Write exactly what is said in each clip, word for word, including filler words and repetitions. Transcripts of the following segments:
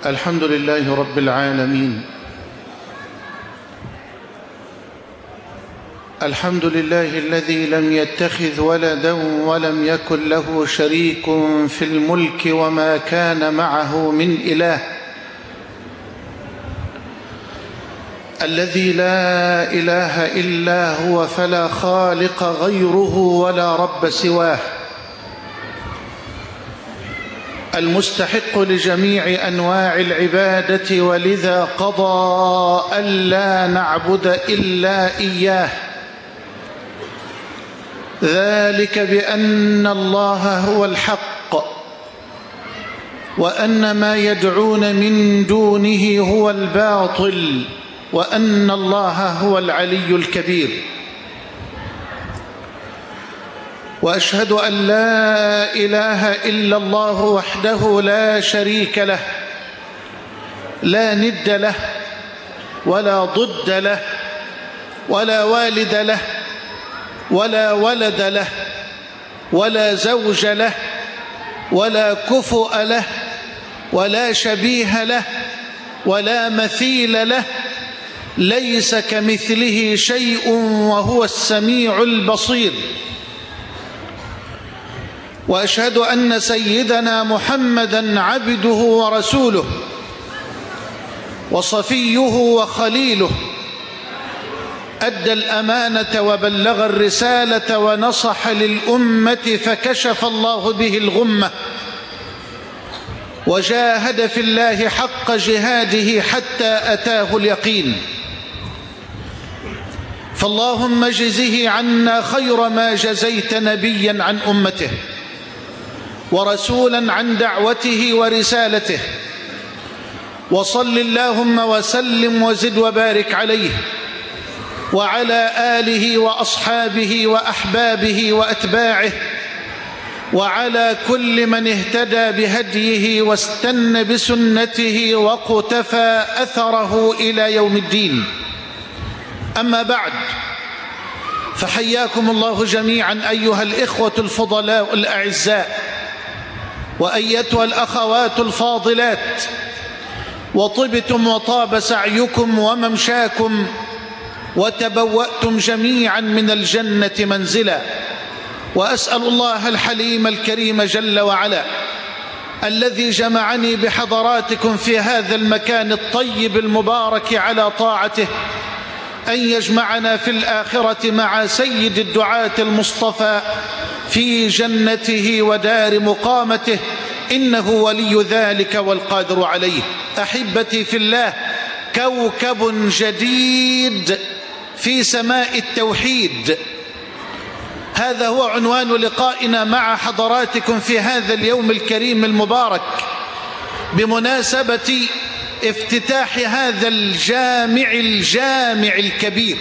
الحمد لله رب العالمين. الحمد لله الذي لم يتخذ ولدا ولم يكن له شريك في الملك وما كان معه من إله، الذي لا إله إلا هو فلا خالق غيره ولا رب سواه، المستحق لجميع أنواع العبادة، ولذا قضى ألا نعبد إلا إياه، ذلك بأن الله هو الحق وأن ما يدعون من دونه هو الباطل وأن الله هو العلي الكبير. وأشهد أن لا إله إلا الله وحده لا شريك له، لا ند له ولا ضد له ولا والد له ولا ولد له ولا زوج له ولا كفؤ له ولا شبيه له ولا مثيل له، ليس كمثله شيء وهو السميع البصير. وأشهد أن سيدنا محمدًا عبده ورسوله وصفيه وخليله، أدى الأمانة وبلغ الرسالة ونصح للأمة فكشف الله به الغمة، وجاهد في الله حق جهاده حتى أتاه اليقين. فاللهم اجزه عنا خير ما جزيت نبيا عن أمته ورسولا عن دعوته ورسالته، وصل اللهم وسلم وزد وبارك عليه وعلى آله وأصحابه وأحبابه وأتباعه وعلى كل من اهتدى بهديه واستنى بسنته واقتفى أثره إلى يوم الدين. أما بعد، فحياكم الله جميعا أيها الإخوة الفضلاء الأعزاء وأيتها الأخوات الفاضلات، وطبتم وطاب سعيكم وممشاكم وتبوأتم جميعا من الجنة منزلا. وأسأل الله الحليم الكريم جل وعلا الذي جمعني بحضراتكم في هذا المكان الطيب المبارك على طاعته أن يجمعنا في الآخرة مع سيد الدعاة المصطفى في جنته ودار مقامته، إنه ولي ذلك والقادر عليه. أحبتي في الله، كوكب جديد في سماء التوحيد، هذا هو عنوان لقائنا مع حضراتكم في هذا اليوم الكريم المبارك بمناسبة افتتاح هذا الجامع الجامع الكبير.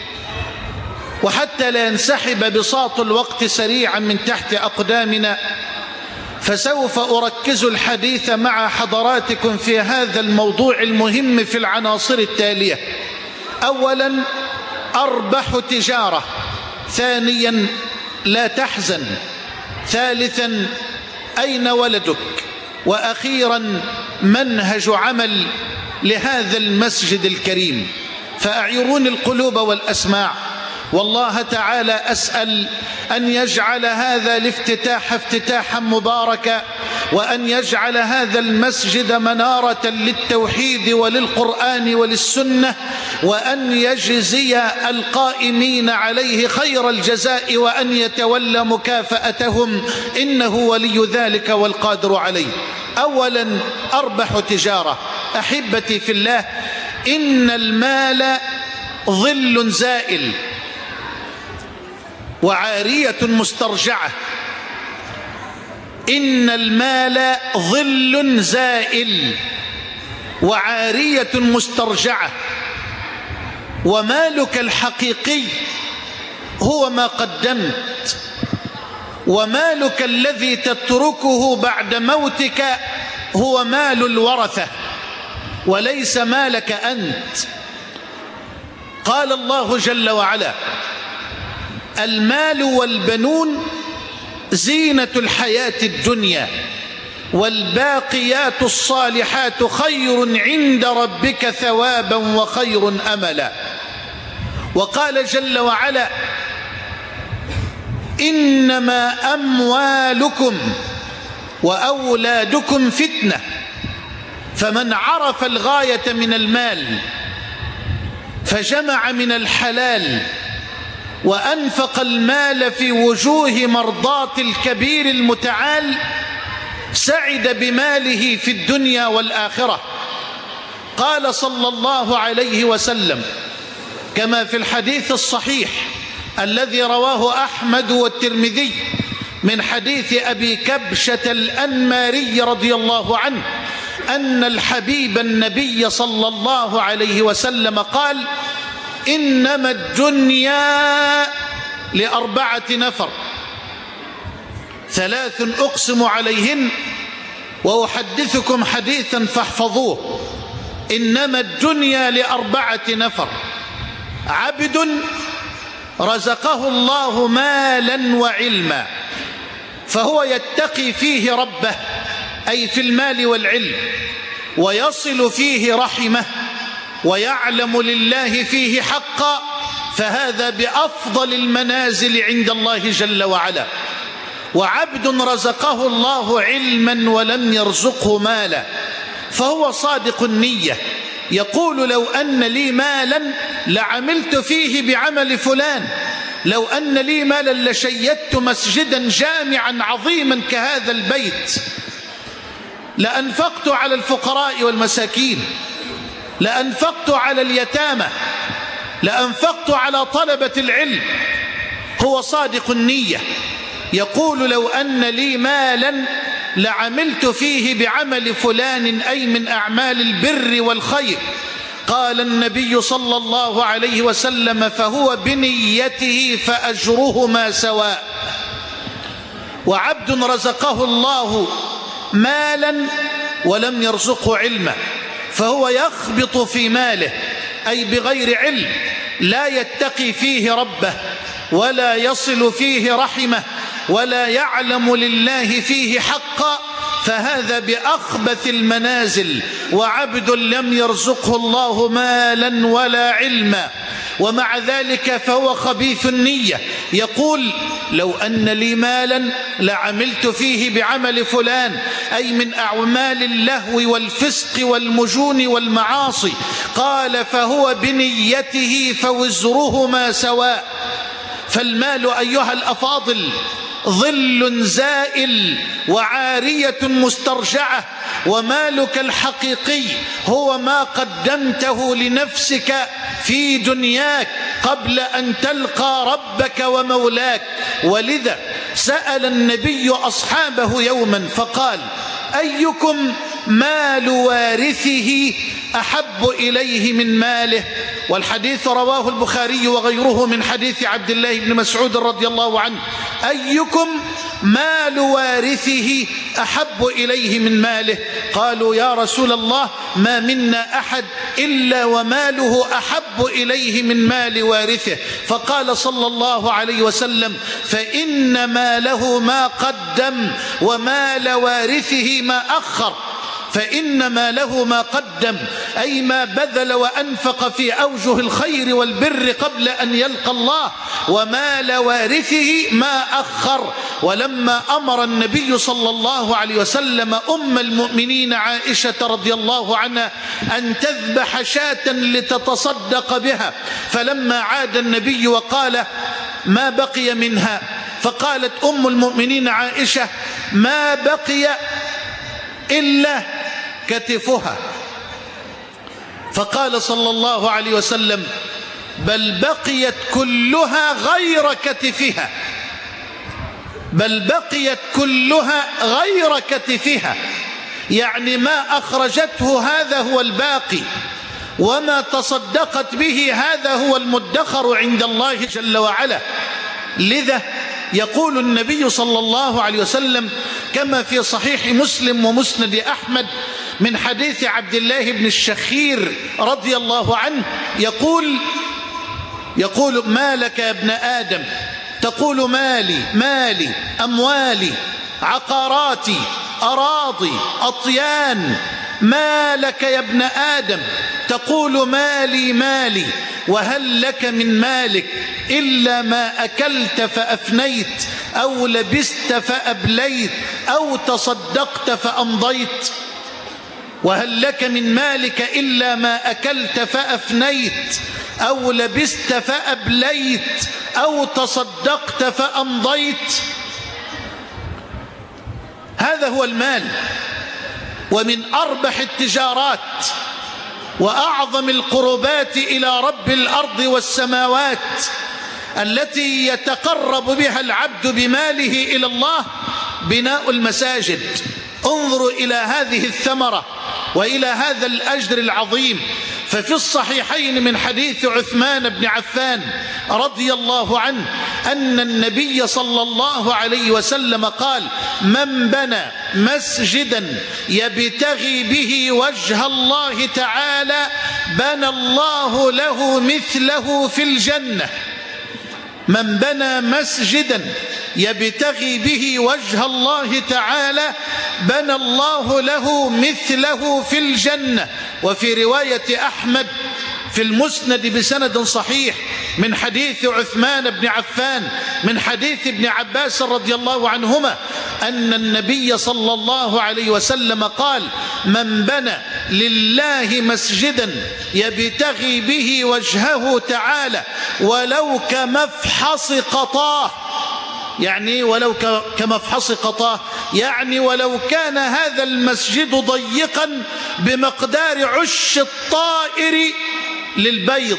وحتى لا ينسحب بساط الوقت سريعا من تحت أقدامنا، فسوف أركز الحديث مع حضراتكم في هذا الموضوع المهم في العناصر التالية: أولا، أربح تجارة; ثانيا، لا تحزن; ثالثا، أين ولدك؟ وأخيرا، منهج عمل لهذا المسجد الكريم. فأعيروني القلوب والأسماع، والله تعالى أسأل أن يجعل هذا الافتتاح افتتاحا مباركا، وأن يجعل هذا المسجد منارة للتوحيد وللقرآن وللسنة، وأن يجزي القائمين عليه خير الجزاء، وأن يتولى مكافأتهم، إنه ولي ذلك والقادر عليه. أولا، أربح تجارة. أحبتي في الله، إن المال ظل زائل وعارية مسترجعة. إن المال ظل زائل وعارية مسترجعة، ومالك الحقيقي هو ما قدمت، ومالك الذي تتركه بعد موتك هو مال الورثة وليس مالك أنت. قال الله جل وعلا: المال والبنون زينة الحياة الدنيا والباقيات الصالحات خير عند ربك ثوابا وخير أملا. وقال جل وعلا: إنما أموالكم وأولادكم فتنة، فمن عرف الغاية من المال فجمع من الحلال وأنفق المال في وجوه مرضاة الكبير المتعال سعد بماله في الدنيا والآخرة. قال صلى الله عليه وسلم كما في الحديث الصحيح الذي رواه أحمد والترمذي من حديث أبي كبشة الأنماري رضي الله عنه أن الحبيب النبي صلى الله عليه وسلم قال: إنما الدنيا لأربعة نفر، ثلاث أقسم عليهن وأحدثكم حديثا فاحفظوه. إنما الدنيا لأربعة نفر: عبد رزقه الله مالا وعلما فهو يتقي فيه ربه، أي في المال والعلم، ويصل فيه رحمه ويعلم لله فيه حقا، فهذا بأفضل المنازل عند الله جل وعلا. وعبد رزقه الله علما ولم يرزقه مالا فهو صادق النية، يقول: لو أن لي مالا لعملت فيه بعمل فلان، لو أن لي مالا لشيدت مسجدا جامعا عظيما كهذا البيت، لأنفقت على الفقراء والمساكين، لأنفقت على اليتامى، لأنفقت على طلبة العلم. هو صادق النية، يقول: لو أن لي مالا لعملت فيه بعمل فلان، أي من أعمال البر والخير. قال النبي صلى الله عليه وسلم: فهو بنيته فأجرهما سواء. وعبد رزقه الله مالا ولم يرزقه علما فهو يخبط في ماله، أي بغير علم، لا يتقي فيه ربه ولا يصل فيه رحمه ولا يعلم لله فيه حقا، فهذا بأخبث المنازل. وعبد لم يرزقه الله مالا ولا علما ومع ذلك فهو خبيث النية، يقول: لو أن لي مالا لعملت فيه بعمل فلان، أي من أعمال اللهو والفسق والمجون والمعاصي. قال: فهو بنيته فوزرهما سواء. فالمال أيها الأفاضل ظل زائل وعارية مسترجعة، ومالك الحقيقي هو ما قدمته لنفسك في دنياك قبل أن تلقى ربك ومولاك. ولذا سأل النبي أصحابه يوما فقال: أيكم مال وارثه أحب إليه من ماله؟ والحديث رواه البخاري وغيره من حديث عبد الله بن مسعود رضي الله عنه: أيكم مال وارثه أحب إليه من ماله؟ قالوا: يا رسول الله، ما منا أحد إلا وماله أحب إليه من مال وارثه. فقال صلى الله عليه وسلم: فإن ماله ما قدم ومال وارثه ما أخر. فإن ماله ما قدم، أي ما بذل وأنفق في أوجه الخير والبر قبل أن يلقى الله، ومال وارثه ما أخر. ولما أمر النبي صلى الله عليه وسلم أم المؤمنين عائشة رضي الله عنها أن تذبح شاة لتتصدق بها، فلما عاد النبي وقال: ما بقي منها؟ فقالت أم المؤمنين عائشة: ما بقي إلا كتفها. فقال صلى الله عليه وسلم: بل بقيت كلها غير كتفها، بل بقيت كلها غير كتفها، يعني ما أخرجته هذا هو الباقي، وما تصدقت به هذا هو المدخر عند الله جل وعلا. لذا يقول النبي صلى الله عليه وسلم كما في صحيح مسلم ومسند أحمد من حديث عبد الله بن الشخير رضي الله عنه، يقول يقول: ما لك يا ابن آدم تقول مالي مالي أموالي عقاراتي أراضي، أطيان. ما لك يا ابن آدم تقول مالي مالي، وهل لك من مالك إلا ما أكلت فأفنيت، أو لبست فأبليت، أو تصدقت فأمضيت؟ وهل لك من مالك إلا ما أكلت فأفنيت، أو لبست فأبليت، أو تصدقت فأمضيت؟ هذا هو المال. ومن أربح التجارات وأعظم القربات إلى رب الأرض والسماوات التي يتقرب بها العبد بماله إلى الله بناء المساجد. انظروا إلى هذه الثمرة وإلى هذا الأجر العظيم. ففي الصحيحين من حديث عثمان بن عفان رضي الله عنه أن النبي صلى الله عليه وسلم قال: من بنى مسجدا يبتغي به وجه الله تعالى بنى الله له مثله في الجنة. من بنى مسجدا يبتغي به وجه الله تعالى بنى الله له مثله في الجنة. وفي رواية أحمد في المسند بسند صحيح من حديث عثمان بن عفان من حديث ابن عباس رضي الله عنهما أن النبي صلى الله عليه وسلم قال: من بنى لله مسجدا يبتغي به وجهه تعالى ولو كمفحص قطاه، يعني ولو كمفحص قطاه، يعني ولو كان هذا المسجد ضيقا بمقدار عش الطائر للبيض،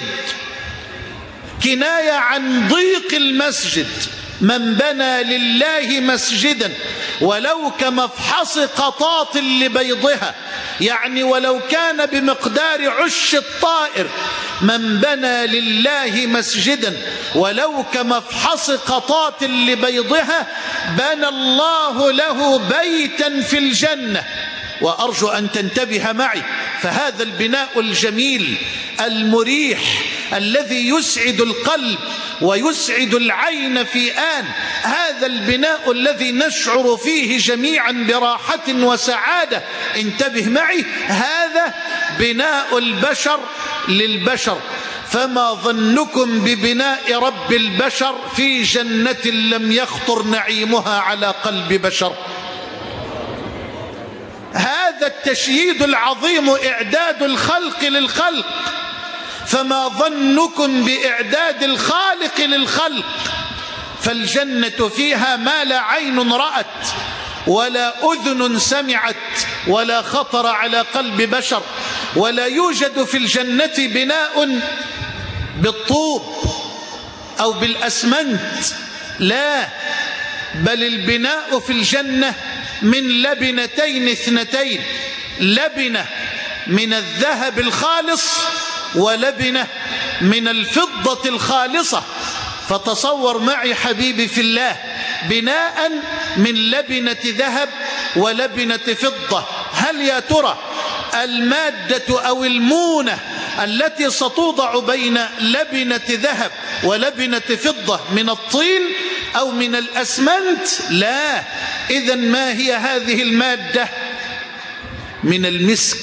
كناية عن ضيق المسجد. من بنى لله مسجدا ولو كمفحص قطاط لبيضها، يعني ولو كان بمقدار عش الطائر. من بنى لله مسجدا ولو كمفحص قطاط لبيضها بنى الله له بيتا في الجنة. وأرجو أن تنتبه معي، فهذا البناء الجميل المريح الذي يسعد القلب ويسعد العين في آن، هذا البناء الذي نشعر فيه جميعا براحة وسعادة، انتبه معي، هذا بناء البشر للبشر. فما ظنكم ببناء رب البشر في جنة لم يخطر نعيمها على قلب بشر؟ هذا التشييد العظيم إعداد الخلق للخلق، فما ظنكم بإعداد الخالق للخلق؟ فالجنة فيها ما لا عين رأت ولا أذن سمعت ولا خطر على قلب بشر. ولا يوجد في الجنة بناء بالطوب أو بالأسمنت، لا، بل البناء في الجنة من لبنتين اثنتين: لبنة من الذهب الخالص ولبنة من الفضة الخالصة. فتصور معي حبيبي في الله بناء من لبنة ذهب ولبنة فضة. هل يا ترى المادة أو المونة التي ستوضع بين لبنة ذهب ولبنة فضة من الطين أو من الأسمنت؟ لا. إذن ما هي هذه المادة؟ من المسك.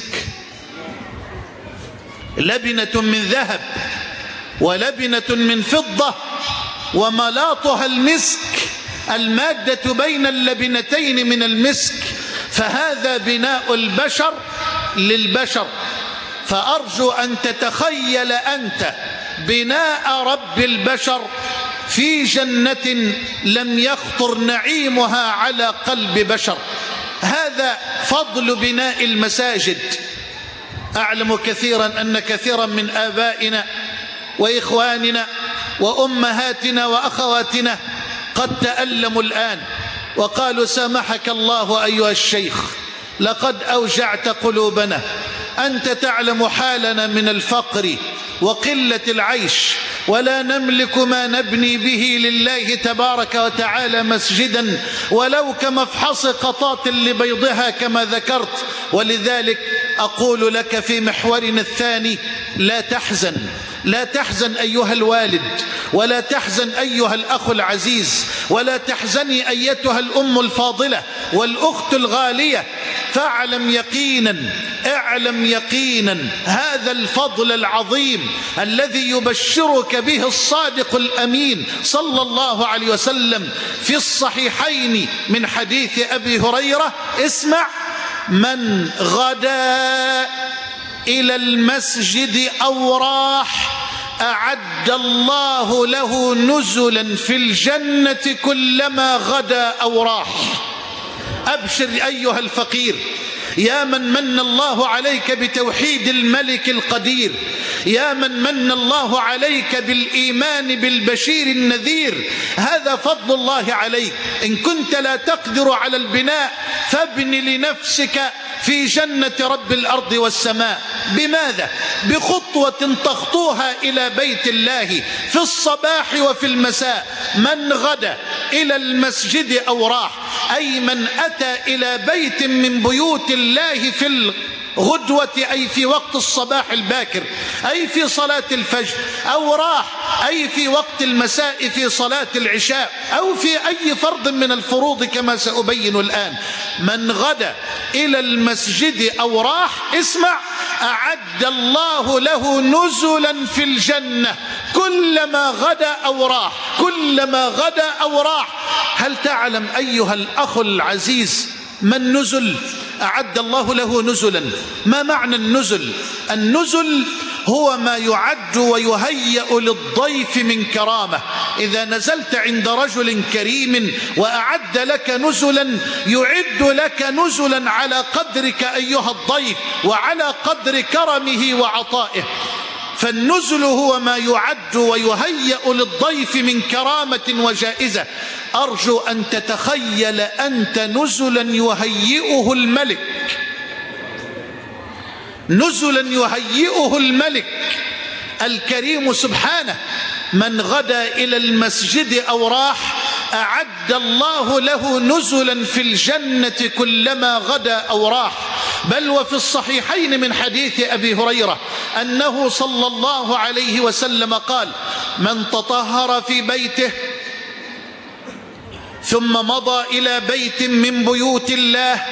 لبنة من ذهب ولبنة من فضة وملاطها المسك، المادة بين اللبنتين من المسك. فهذا بناء البشر للبشر. فأرجو أن تتخيل أنت بناء رب البشر في جنة لم يخطر نعيمها على قلب بشر. هذا فضل بناء المساجد. أعلم كثيرا أن كثيرا من آبائنا وإخواننا وأمهاتنا وأخواتنا قد تألموا الآن وقالوا: سامحك الله أيها الشيخ، لقد أوجعت قلوبنا، أنت تعلم حالنا من الفقر وقلة العيش، ولا نملك ما نبني به لله تبارك وتعالى مسجدا ولو كمفحص قطاط لبيضها كما ذكرت. ولذلك أقول لك في محورنا الثاني: لا تحزن، لا تحزن أيها الوالد، ولا تحزن أيها الأخ العزيز، ولا تحزني أيتها الأم الفاضلة. والأخت الغالية، فاعلم يقينا اعلم يقينا هذا الفضل العظيم الذي يبشرك به الصادق الأمين صلى الله عليه وسلم في الصحيحين من حديث أبي هريرة. اسمع: من غدا إلى المسجد أو راح أعد الله له نزلا في الجنة كلما غدا أو راح. أبشر أيها الفقير، يا من من الله عليك بتوحيد الملك القدير، يا من من الله عليك بالإيمان بالبشير النذير، هذا فضل الله عليك. إن كنت لا تقدر على البناء فابن لنفسك في جنة رب الأرض والسماء. بماذا؟ بخطوة تخطوها إلى بيت الله في الصباح وفي المساء. من غدا إلى المسجد أو راح، أي من أتى إلى بيت من بيوت الله في الغدوة، أي في وقت الصباح الباكر، أي في صلاة الفجر، أو راح أي في وقت المساء في صلاة العشاء، أو في أي فرض من الفروض كما سأبين الآن. من غدا إلى المسجد أو راح، اسمع: أعد الله له نزلا في الجنة كلما غدا أو راح، كلما غدا أو راح. هل تعلم أيها الأخ العزيز ما النزل؟ أعد الله له نزلا. ما معنى النزل؟ النزل هو ما يعد ويهيأ للضيف من كرامة. إذا نزلت عند رجل كريم وأعد لك نزلا، يعد لك نزلا على قدرك أيها الضيف وعلى قدر كرمه وعطائه. فالنزل هو ما يعد ويهيأ للضيف من كرامة وجائزة. أرجو أن تتخيل أنت نزلا يهيئه الملك، نزلا يهيئه الملك الكريم سبحانه. من غدا إلى المسجد أو راح أعد الله له نزلا في الجنة كلما غدا أو راح. بل وفي الصحيحين من حديث أبي هريرة أنه صلى الله عليه وسلم قال: من تطهر في بيته ثم مضى إلى بيت من بيوت الله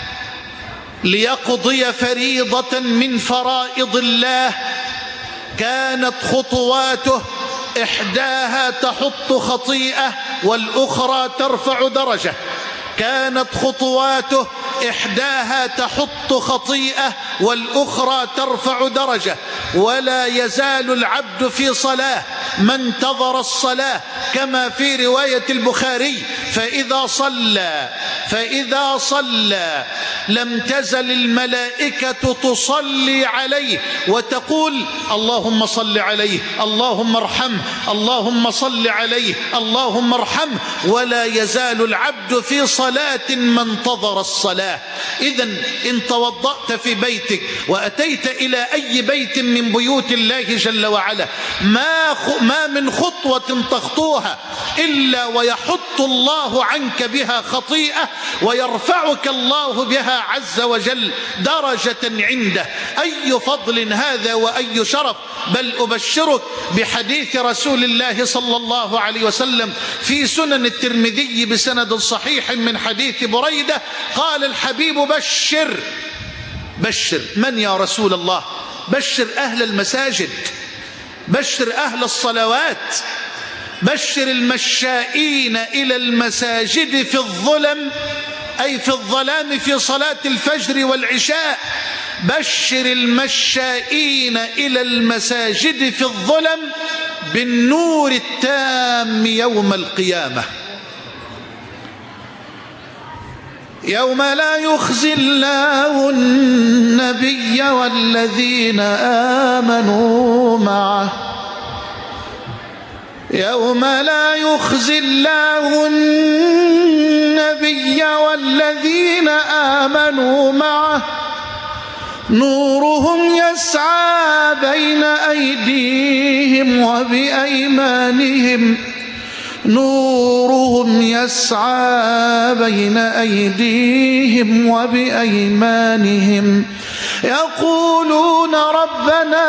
ليقضي فريضة من فرائض الله، كانت خطواته إحداها تحط خطيئة والأخرى ترفع درجة. كانت خطواته إحداها تحط خطيئة والأخرى ترفع درجة. ولا يزال العبد في صلاة ما انتظر الصلاة، كما في رواية البخاري: فإذا صلى فإذا صلى لم تزل الملائكة تصلي عليه وتقول: اللهم صل عليه، اللهم ارحمه، اللهم صل عليه، اللهم ارحمه. ولا يزال العبد في صلاة ما انتظر الصلاة. إذن إن توضأت في بيتك وأتيت إلى أي بيت من بيوت الله جل وعلا، ما ما من خطوة تخطوها إلا ويحط الله عنك بها خطيئة ويرفعك الله بها عز وجل درجة عنده. أي فضل هذا وأي شرف! بل أبشرك بحديث رسول الله صلى الله عليه وسلم في سنن الترمذي بسند صحيح من حديث بريدة. قال الحبيب: بشر بشر من يا رسول الله؟ بشر أهل المساجد، بشر أهل الصلوات، بشر المشائين إلى المساجد في الظلم، أي في الظلام في صلاة الفجر والعشاء. بشر المشائين إلى المساجد في الظلم بالنور التام يوم القيامة، يوم لا يخزي الله النبي والذين آمنوا معه، يوم لا يخزي الله النبي والذين آمنوا معه نورهم يسعى بين أيديهم وبأيمانهم، نورهم يسعى بين أيديهم وبأيمانهم يقولون ربنا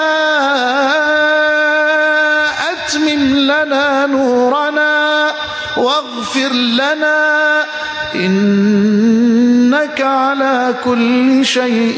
أتمم لنا نورنا واغفر لنا إن إنك على كل شيء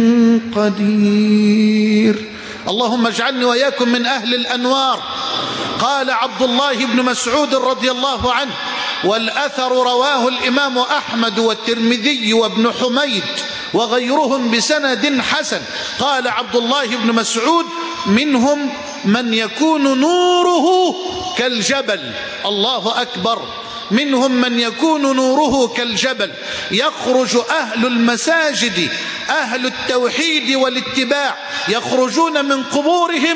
قدير. اللهم اجعلني وإياكم من أهل الأنوار. قال عبد الله بن مسعود رضي الله عنه، والأثر رواه الإمام أحمد والترمذي وابن حميد وغيرهم بسند حسن، قال عبد الله بن مسعود: منهم من يكون نوره كالجبل. الله أكبر. منهم من يكون نوره كالجبل، يخرج أهل المساجد أهل التوحيد والاتباع يخرجون من قبورهم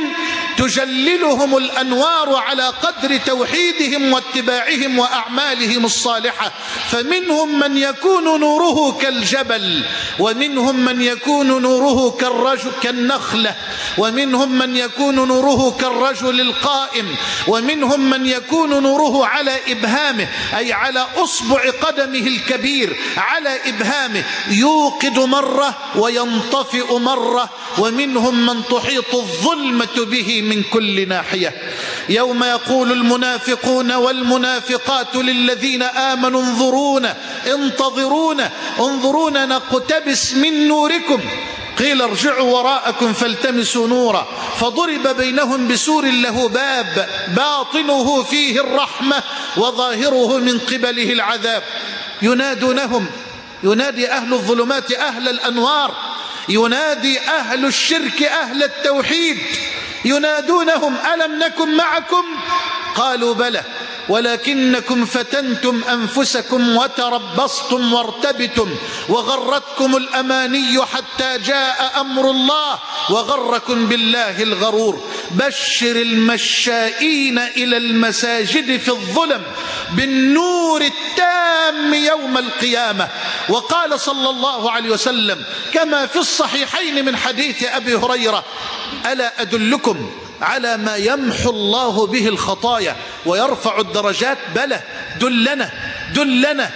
تجللهم الأنوار على قدر توحيدهم واتباعهم وأعمالهم الصالحة. فمنهم من يكون نوره كالجبل، ومنهم من يكون نوره كالرجل كالنخلة، ومنهم من يكون نوره كالرجل القائم، ومنهم من يكون نوره على إبهامه، أي على أصبع قدمه الكبير على إبهامه، يوقد مرة وينطفئ مرة. ومنهم من تحيط الظلمة به من كل ناحية. يوم يقول المنافقون والمنافقات للذين آمنوا انظرونا انتظرونا انظرونا نقتبس من نوركم، قيل ارجعوا وراءكم فالتمسوا نورا، فضرب بينهم بسور له باب باطنه فيه الرحمة وظاهره من قبله العذاب. ينادونهم، ينادي أهل الظلمات أهل الأنوار، ينادي أهل الشرك أهل التوحيد، ينادونهم: ألم نكن معكم؟ قالوا: بلى، ولكنكم فتنتم أنفسكم وتربصتم وارتبتم وغرتكم الأماني حتى جاء أمر الله وغركم بالله الغرور. بشر المشائين إلى المساجد في الظلم بالنور التام يوم القيامة. وقال صلى الله عليه وسلم كما في الصحيحين من حديث أبي هريرة: ألا أدلكم على ما يمحو الله به الخطايا ويرفع الدرجات؟ بلى، دلنا دلنا.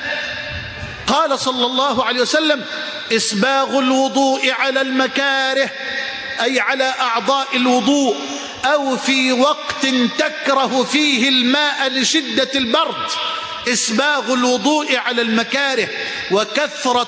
قال صلى الله عليه وسلم: إسباغ الوضوء على المكاره، أي على أعضاء الوضوء، أو في وقت تكره فيه الماء لشدة البرد. إسباغ الوضوء على المكاره، وكثرة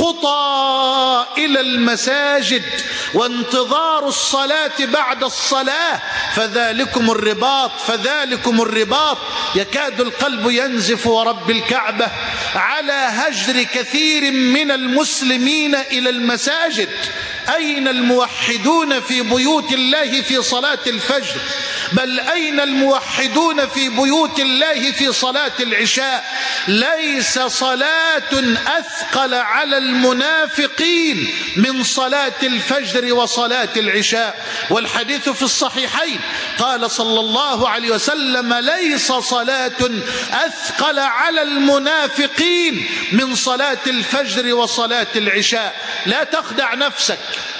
الخطى إلى المساجد، وانتظار الصلاة بعد الصلاة، فذلكم الرباط فذلكم الرباط. يكاد القلب ينزف ورب الكعبة على هجر كثير من المسلمين إلى المساجد. أين الموحدون في بيوت الله في صلاة الفجر؟ بل أين الموحدون في بيوت الله في صلاة العشاء؟ ليس صلاة أثقل على المنافقين من صلاة الفجر وصلاة العشاء. والحديث في الصحيحين قال صلى الله عليه وسلم: ليس صلاة أثقل على المنافقين من صلاة الفجر وصلاة العشاء. لا تخدع نفسك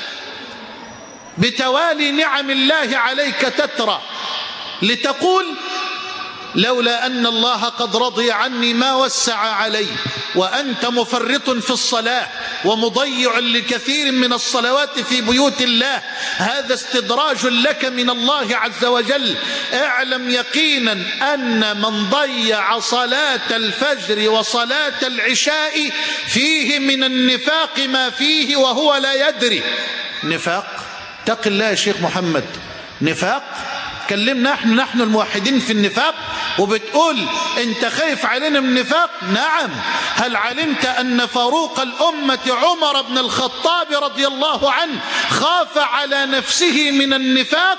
بتوالي نعم الله عليك تترى لتقول: لولا أن الله قد رضي عني ما وسع علي، وأنت مفرط في الصلاة ومضيع لكثير من الصلوات في بيوت الله. هذا استدراج لك من الله عز وجل. اعلم يقينا أن من ضيع صلاة الفجر وصلاة العشاء فيه من النفاق ما فيه وهو لا يدري. نفاق؟ اتق الله يا شيخ محمد. نفاق؟ كلمنا نحن نحن الموحدين في النفاق وبتقول انت خايف علينا من النفاق؟ نعم. هل علمت ان فاروق الامة عمر بن الخطاب رضي الله عنه خاف على نفسه من النفاق؟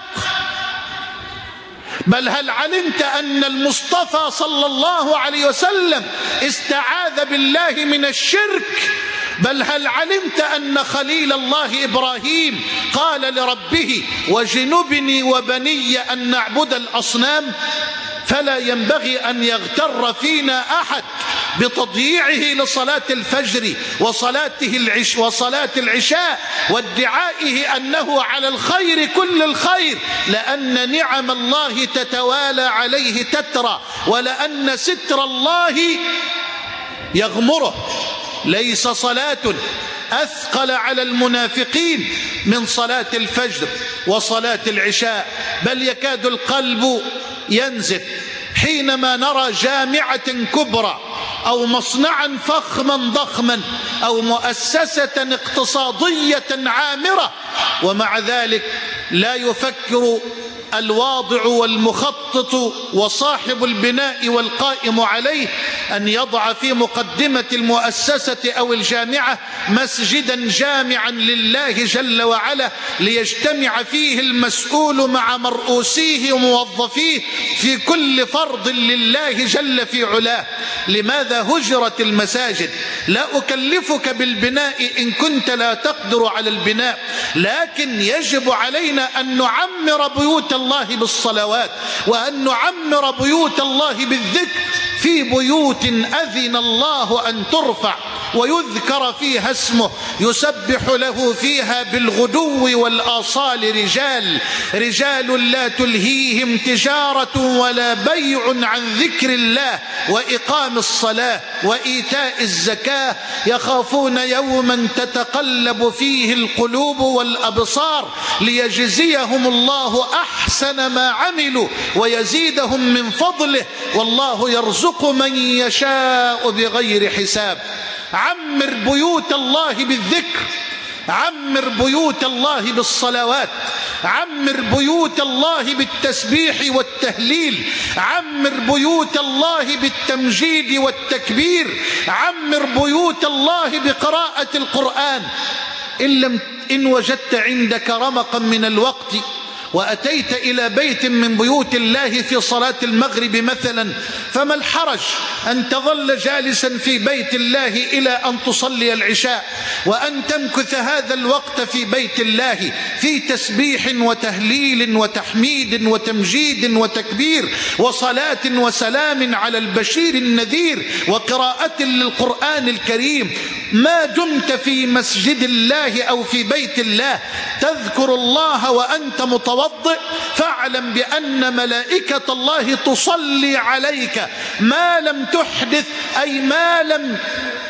بل هل علمت ان المصطفى صلى الله عليه وسلم استعاذ بالله من الشرك؟ بل هل علمت أن خليل الله إبراهيم قال لربه: وجنبني وبني أن نعبد الأصنام؟ فلا ينبغي أن يغتر فينا أحد بتضييعه لصلاة الفجر وصلاته العش وصلاة العشاء وادعائه أنه على الخير كل الخير، لأن نعم الله تتوالى عليه تترى، ولأن ستر الله يغمره. ليس صلاة أثقل على المنافقين من صلاة الفجر وصلاة العشاء، بل يكاد القلب ينزف حينما نرى جامعة كبرى أو مصنعا فخما ضخما أو مؤسسة اقتصادية عامرة، ومع ذلك لا يفكر الواضع والمخطط وصاحب البناء والقائم عليه أن يضع في مقدمة المؤسسة أو الجامعة مسجدا جامعا لله جل وعلا ليجتمع فيه المسؤول مع مرؤوسيه وموظفيه في كل فرض لله جل في علاه. لماذا هجرت المساجد؟ لا أكلفك بالبناء إن كنت لا تقدر على البناء، لكن يجب علينا أن نعمر بيوت الله بالصلوات، وأن نعمر بيوت الله بالذكر في بيوت أذن الله أن ترفع ويذكر فيها اسمه يسبح له فيها بالغدو والآصال رجال رجال لا تلهيهم تجارة ولا بيع عن ذكر الله وإقام الصلاة وإيتاء الزكاة يخافون يوما تتقلب فيه القلوب والأبصار ليجزيهم الله أحسن ما عملوا ويزيدهم من فضله والله يرزق من يشاء بغير حساب. عمر بيوت الله بالذكر، عمر بيوت الله بالصلوات، عمر بيوت الله بالتسبيح والتهليل، عمر بيوت الله بالتمجيد والتكبير، عمر بيوت الله بقراءة القرآن. إن لم إن وجدت عندك رمقا من الوقت وأتيت إلى بيت من بيوت الله في صلاة المغرب مثلا، فما الحرج أن تظل جالسا في بيت الله إلى أن تصلي العشاء، وأن تمكث هذا الوقت في بيت الله في تسبيح وتهليل وتحميد وتمجيد وتكبير وصلاة وسلام على البشير النذير وقراءة للقرآن الكريم. ما دمت في مسجد الله أو في بيت الله تذكر الله وأنت متوضئ، فاعلم بأن ملائكة الله تصلي عليك ما لم تحدث، أي ما لم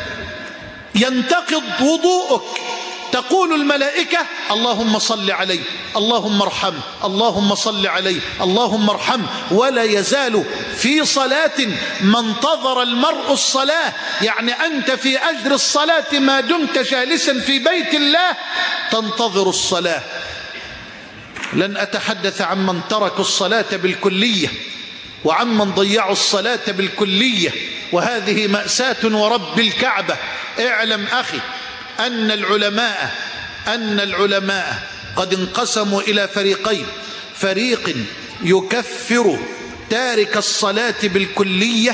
ينتقض وضوءك. تقول الملائكة اللهم صل عليه، اللهم ارحمه، اللهم صل عليه، اللهم ارحمه، ولا يزال في صلاة ما انتظر المرء الصلاة. يعني أنت في أجر الصلاة ما دمت جالسا في بيت الله تنتظر الصلاة. لن أتحدث عن من تركوا الصلاة بالكلية وعن من ضيعوا الصلاة بالكلية، وهذه مأساة ورب الكعبة. اعلم أخي أن العلماء أن العلماء قد انقسموا إلى فريقين: فريق يكفر تارك الصلاة بالكلية،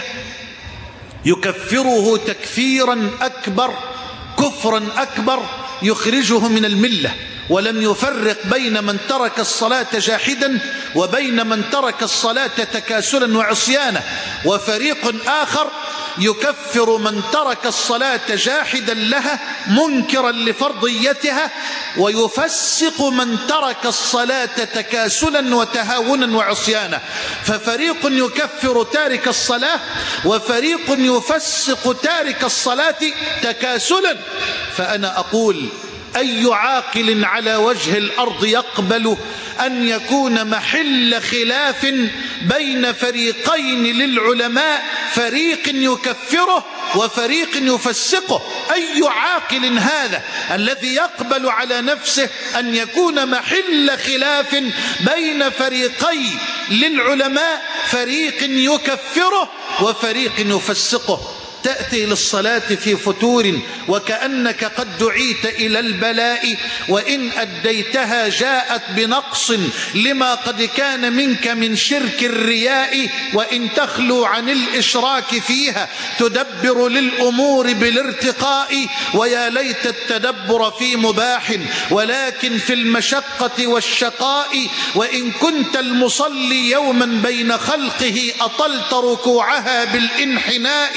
يكفره تكفيرا أكبر، كفرا أكبر يخرجه من الملة، ولم يفرق بين من ترك الصلاة جاحدا وبين من ترك الصلاة تكاسلا وعصيانا. وفريق آخر يكفر من ترك الصلاة جاحدا لها منكرا لفرضيتها، ويفسق من ترك الصلاة تكاسلا وتهاونا وعصيانا. ففريق يكفر تارك الصلاة وفريق يفسق تارك الصلاة تكاسلا. فأنا أقول أي عاقل على وجه الأرض يقبل أن يكون محل خلاف بين فريقين للعلماء، فريق يكفره وفريق يفسقه؟ أي عاقل هذا الذي يقبل على نفسه أن يكون محل خلاف بين فريقي للعلماء، فريق يكفره وفريق يفسقه؟ تأتي للصلاة في فتور وكأنك قد دعيت إلى البلاء، وإن أديتها جاءت بنقص لما قد كان منك من شرك الرياء، وإن تخلو عن الإشراك فيها تدبر للأمور بالارتقاء. ويا ليت التدبر في مباح ولكن في المشقة والشقاء، وإن كنت المصلي يوما بين خلقه أطلت ركوعها بالانحناء،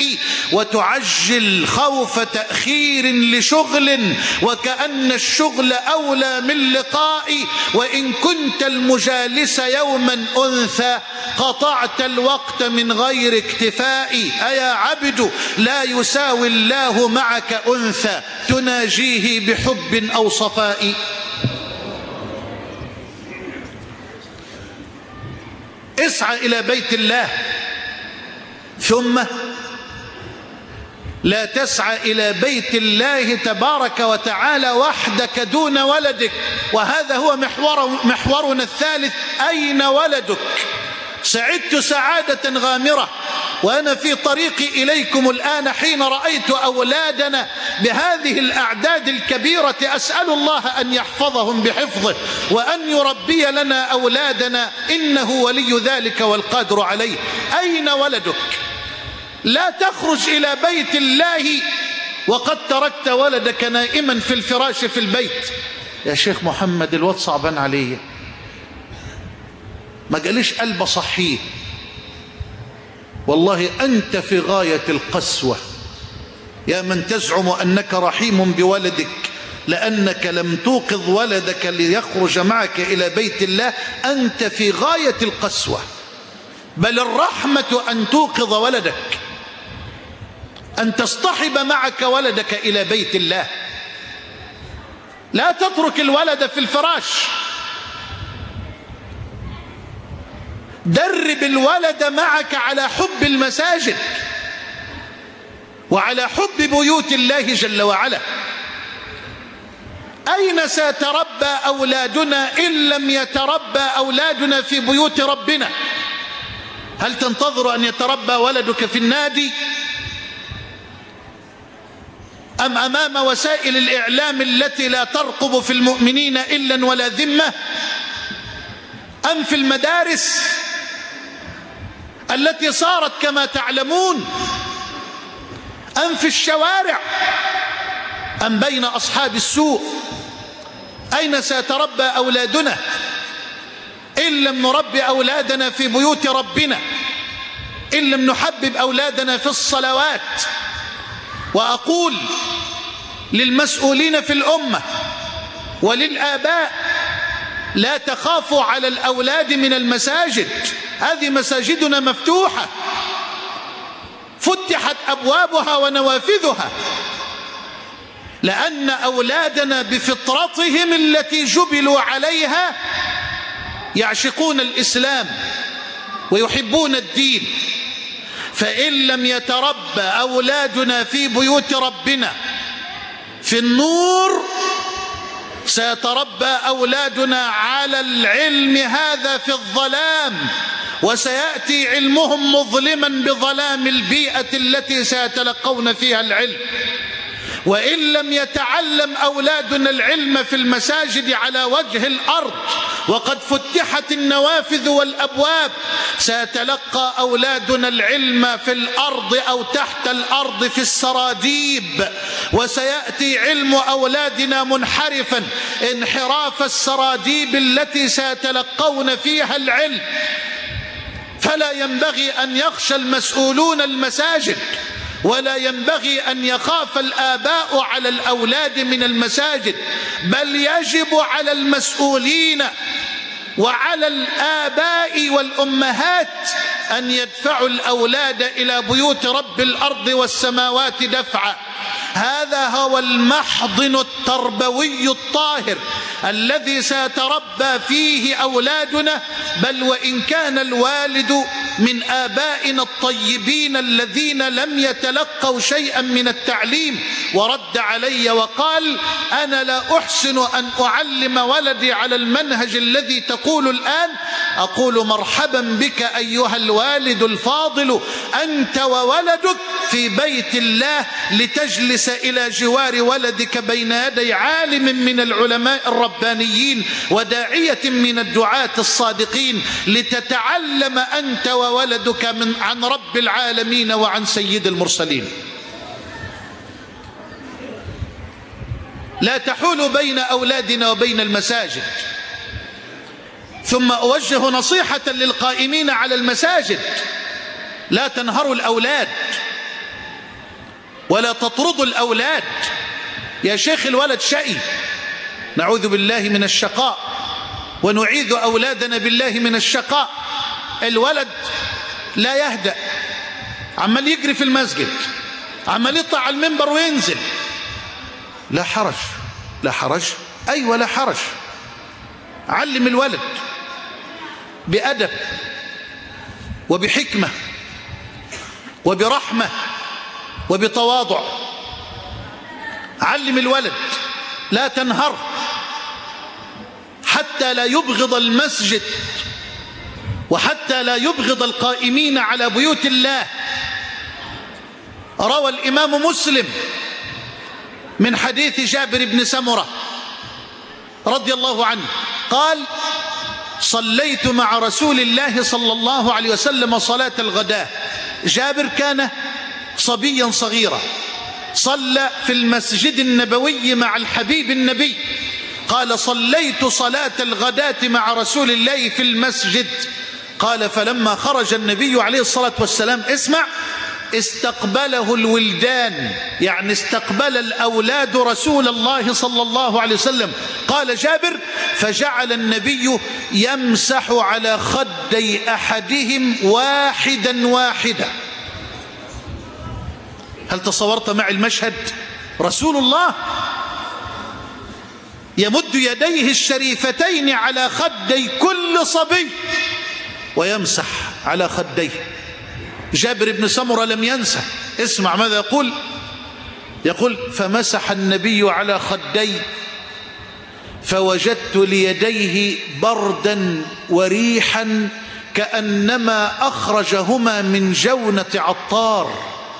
وتعجل خوف تأخير لشغل وكأن الشغل أولى من لقاء. وإن كنت المجالس يوما أنثى قطعت الوقت من غير اكتفاء. أيا عبد لا يساوي الله معك أنثى تناجيه بحب أو صفاء. اسعى إلى بيت الله ثم لا تسعى إلى بيت الله تبارك وتعالى وحدك دون ولدك. وهذا هو محور محورنا الثالث: أين ولدك؟ سعدت سعادة غامرة وأنا في طريقي إليكم الآن حين رأيت أولادنا بهذه الأعداد الكبيرة، أسأل الله أن يحفظهم بحفظه وأن يربي لنا أولادنا، إنه ولي ذلك والقادر عليه. أين ولدك؟ لا تخرج إلى بيت الله وقد تركت ولدك نائما في الفراش في البيت. يا شيخ محمد الواد صعبان عليه، ما قاليش قلب صحيه. والله أنت في غاية القسوة يا من تزعم أنك رحيم بولدك، لأنك لم توقظ ولدك ليخرج معك إلى بيت الله. أنت في غاية القسوة، بل الرحمة أن توقظ ولدك، أن تصطحب معك ولدك إلى بيت الله. لا تترك الولد في الفراش، درب الولد معك على حب المساجد وعلى حب بيوت الله جل وعلا. أين سيتربى أولادنا إن لم يتربى أولادنا في بيوت ربنا؟ هل تنتظر أن يتربى ولدك في النادي أم أمام وسائل الإعلام التي لا ترقب في المؤمنين إلا ولا ذمة، أم في المدارس التي صارت كما تعلمون، أم في الشوارع، أم بين أصحاب السوء؟ أين سيتربى أولادنا إن لم نربي أولادنا في بيوت ربنا، إن لم نحبب أولادنا في الصلوات؟ وأقول للمسؤولين في الأمة وللآباء: لا تخافوا على الأولاد من المساجد، هذه مساجدنا مفتوحة، فتحت أبوابها ونوافذها، لأن أولادنا بفطرتهم التي جبلوا عليها يعشقون الإسلام ويحبون الدين. فإن لم يتربى أولادنا في بيوت ربنا في النور، سيتربى أولادنا على العلم هذا في الظلام، وسيأتي علمهم مظلما بظلام البيئة التي سيتلقون فيها العلم. وإن لم يتعلم أولادنا العلم في المساجد على وجه الأرض وقد فتحت النوافذ والأبواب، سيتلقى أولادنا العلم في الأرض أو تحت الأرض في السراديب، وسيأتي علم أولادنا منحرفا انحراف السراديب التي سيتلقون فيها العلم. فلا ينبغي أن يخشى المسؤولون المساجد، ولا ينبغي أن يخاف الآباء على الأولاد من المساجد، بل يجب على المسؤولين وعلى الآباء والأمهات أن يدفعوا الأولاد إلى بيوت رب الأرض والسماوات دفعا. هذا هو المحضن التربوي الطاهر الذي سيتربى فيه أولادنا. بل وإن كان الوالد من آبائنا الطيبين الذين لم يتلقوا شيئا من التعليم ورد علي وقال: أنا لا أحسن أن أعلم ولدي على المنهج الذي تقول الآن، أقول: مرحبا بك أيها الوالد الفاضل، أنت وولدك في بيت الله لتجلس إلى جوار ولدك بين يدي عالم من العلماء الربانيين وداعية من الدعاة الصادقين، لتتعلم أنت وولدك من عن رب العالمين وعن سيد المرسلين. لا تحول بين أولادنا وبين المساجد. ثم أوجه نصيحة للقائمين على المساجد: لا تنهروا الأولاد ولا تطردوا الأولاد. يا شيخ الولد شقي، نعوذ بالله من الشقاء ونعيذ أولادنا بالله من الشقاء. الولد لا يهدأ، عمال يجري في المسجد، عمال يطلع على المنبر وينزل. لا حرج، لا حرج، أيوة لا حرج. علم الولد بأدب وبحكمة وبرحمة وبتواضع. علم الولد، لا تنهر حتى لا يبغض المسجد وحتى لا يبغض القائمين على بيوت الله. روى الإمام مسلم من حديث جابر بن سمرة رضي الله عنه قال: صليت مع رسول الله صلى الله عليه وسلم صلاة الغداء. جابر كان صبيا صغيرا، صلى في المسجد النبوي مع الحبيب النبي. قال: صليت صلاة الغداة مع رسول الله في المسجد. قال: فلما خرج النبي عليه الصلاة والسلام، اسمع، استقبله الولدان، يعني استقبل الأولاد رسول الله صلى الله عليه وسلم. قال جابر: فجعل النبي يمسح على خدي أحدهم واحدا واحدا. هل تصورت معي المشهد؟ رسول الله يمد يديه الشريفتين على خدي كل صبي ويمسح على خديه. جابر بن سمرة لم ينسى. اسمع ماذا يقول. يقول: فمسح النبي على خدي فوجدت ليديه بردا وريحا كأنما أخرجهما من جونة عطار.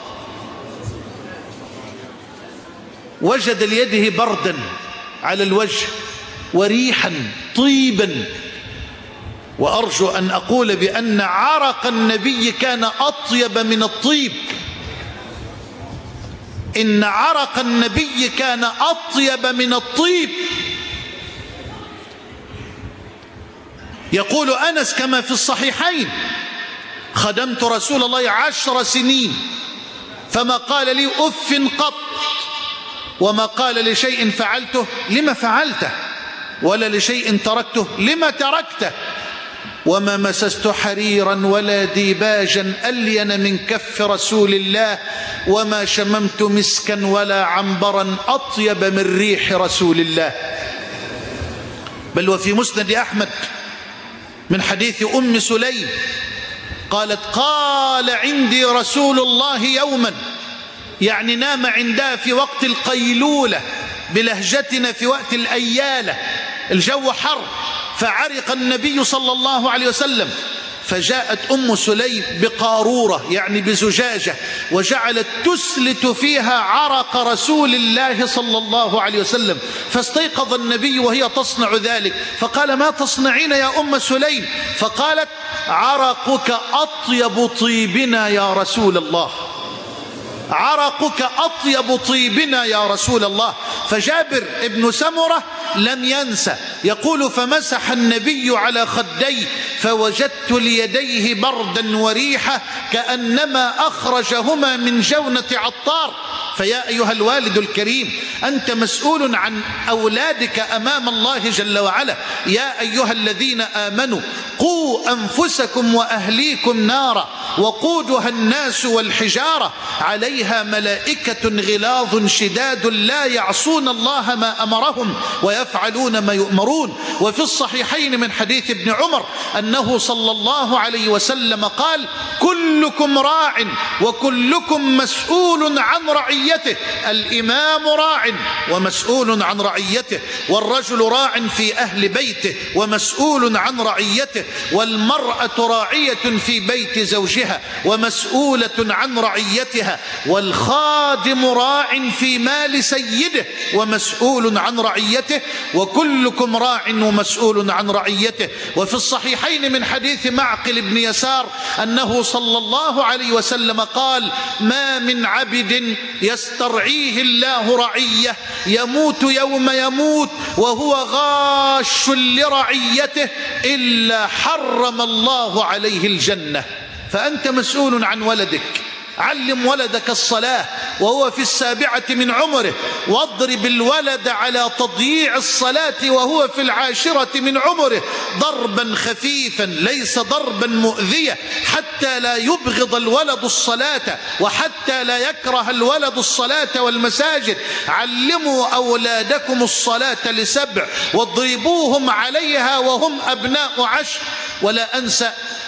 وجد ليده بردا على الوجه وريحا طيبا. وأرجو أن أقول بأن عرق النبي كان أطيب من الطيب. إن عرق النبي كان أطيب من الطيب. يقول أنس كما في الصحيحين: خدمت رسول الله عشر سنين فما قال لي أف قط، وما قال لشيء فعلته لما فعلته، ولا لشيء تركته لما تركته، وما مسست حريرا ولا ديباجا ألين من كف رسول الله، وما شممت مسكا ولا عنبرا أطيب من ريح رسول الله. بل وفي مسند أحمد من حديث أم سليم قالت: قال عندي رسول الله يوما، يعني نام عندها في وقت القيلولة، بلهجتنا في وقت الأيالة، الجو حر، فعرق النبي صلى الله عليه وسلم، فجاءت أم سليم بقارورة يعني بزجاجة وجعلت تسلت فيها عرق رسول الله صلى الله عليه وسلم. فاستيقظ النبي وهي تصنع ذلك، فقال: ما تصنعين يا أم سليم؟ فقالت: عرقك أطيب طيبنا يا رسول الله، عرقك أطيب طيبنا يا رسول الله. فجابر ابن سمرة لم ينسى، يقول: فمسح النبي على خدي فوجدت ليديه بردا وريحة كأنما أخرجهما من جونة عطار. فيا أيها الوالد الكريم، أنت مسؤول عن أولادك أمام الله جل وعلا. يا أيها الذين آمنوا قوا أنفسكم وأهليكم نارا وقودها الناس والحجارة عليها ملائكة غلاظ شداد لا يعصون الله ما أمرهم ويفعلون ما يؤمرون. وفي الصحيحين من حديث ابن عمر أنه صلى الله عليه وسلم قال: كلكم راع وكلكم مسؤول عن رعيته. الإمام راع ومسؤول عن رعيته، والرجل راع في أهل بيته ومسؤول عن رعيته، والمرأة راعية في بيت زوجها ومسؤولة عن رعيتها، والخادم راع في مال سيده ومسؤول عن رعيته، وكلكم راع ومسؤول عن رعيته. وفي الصحيحين من حديث معقل بن يسار أنه صلى الله عليه وسلم قال: ما من عبد يسترعيه الله رعية يموت يوم يموت وهو غاش لرعيته إلا حرم الله عليه الجنة. فأنت مسؤول عن ولدك. علم ولدك الصلاة وهو في السابعة من عمره، واضرب الولد على تضييع الصلاة وهو في العاشرة من عمره ضربا خفيفا ليس ضربا مؤذيا، حتى لا يبغض الولد الصلاة وحتى لا يكره الولد الصلاة والمساجد. علموا أولادكم الصلاة لسبع واضربوهم عليها وهم أبناء عشر. ولا أنسى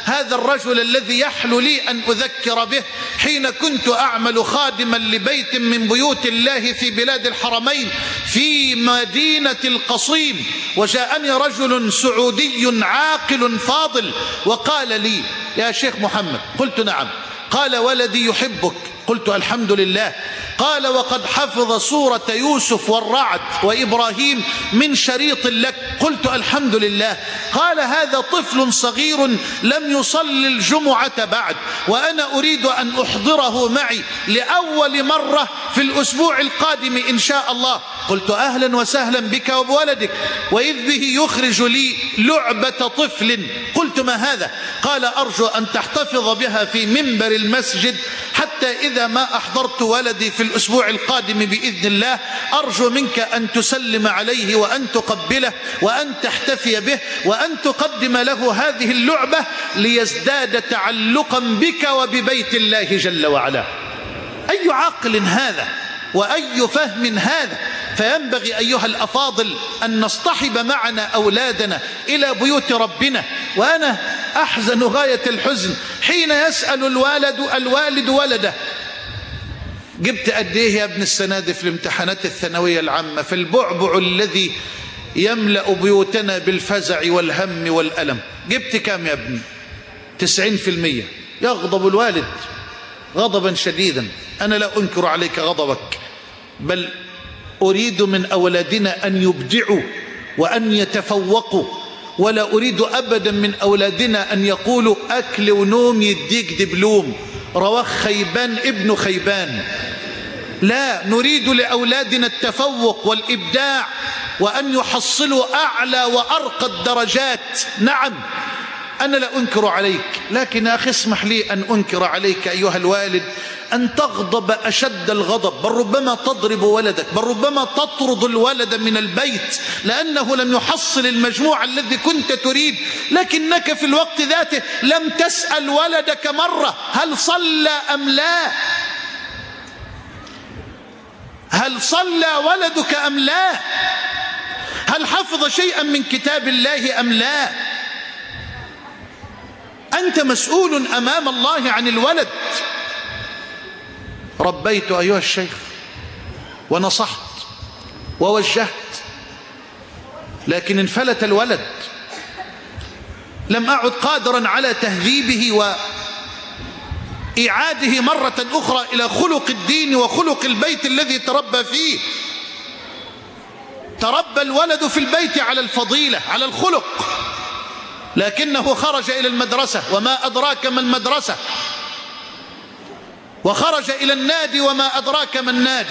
هذا الرجل الذي يحلو لي أن أذكر به حين كنت أعمل خادما لبيت من بيوت الله في بلاد الحرمين في مدينة القصيم، وجاءني رجل سعودي عاقل فاضل وقال لي: يا شيخ محمد. قلت: نعم. قال: ولدي يحبك. قلت: الحمد لله. قال: وقد حفظ سورة يوسف والرعد وإبراهيم من شريط لك. قلت: الحمد لله. قال: هذا طفل صغير لم يصلي الجمعة بعد، وأنا أريد أن أحضره معي لأول مرة في الأسبوع القادم إن شاء الله. قلت: أهلا وسهلا بك وبولدك. وإذ به يخرج لي لعبة طفل. قلت: ما هذا؟ قال: أرجو أن تحتفظ بها في منبر المسجد حتى إذا ما أحضرت ولدي في الأسبوع القادم بإذن الله أرجو منك أن تسلم عليه وأن تقبله وأن تحتفي به وأن تقدم له هذه اللعبة ليزداد تعلقا بك وببيت الله جل وعلا. أي عقل هذا وأي فهم هذا؟ فينبغي أيها الأفاضل أن نصطحب معنا أولادنا إلى بيوت ربنا. وأنا أحزن غاية الحزن حين يسأل الوالد الوالد ولده: جبت قد ايه يا ابن السنة دي في الامتحانات الثانوية العامة في البعبع الذي يملأ بيوتنا بالفزع والهم والألم؟ جبت كام يا ابني؟ تسعين في المية. يغضب الوالد غضبا شديدا. أنا لا أنكر عليك غضبك، بل أريد من أولادنا أن يبدعوا وأن يتفوقوا، ولا أريد أبدا من أولادنا أن يقولوا أكل ونوم يديك دبلوم، رواه خيبان ابن خيبان. لا، نريد لأولادنا التفوق والإبداع وأن يحصلوا أعلى وأرقى الدرجات. نعم، أنا لا أنكر عليك، لكن أخي اسمح لي أن أنكر عليك أيها الوالد أن تغضب أشد الغضب، بل ربما تضرب ولدك، بل ربما تطرد الولد من البيت لأنه لم يحصل المجموع الذي كنت تريد، لكنك في الوقت ذاته لم تسأل ولدك مرة هل صلى أم لا؟ هل صلى ولدك أم لا؟ هل حفظ شيئا من كتاب الله أم لا؟ أنت مسؤول أمام الله عن الولد. ربيت أيها الشيخ ونصحت ووجهت، لكن انفلت الولد. لم أعد قادرا على تهذيبه وإعاده مرة أخرى إلى خلق الدين وخلق البيت الذي تربى فيه. تربى الولد في البيت على الفضيلة، على الخلق، لكنه خرج إلى المدرسة وما أدراك ما المدرسة، وخرج إلى النادي وما أدراك ما النادي،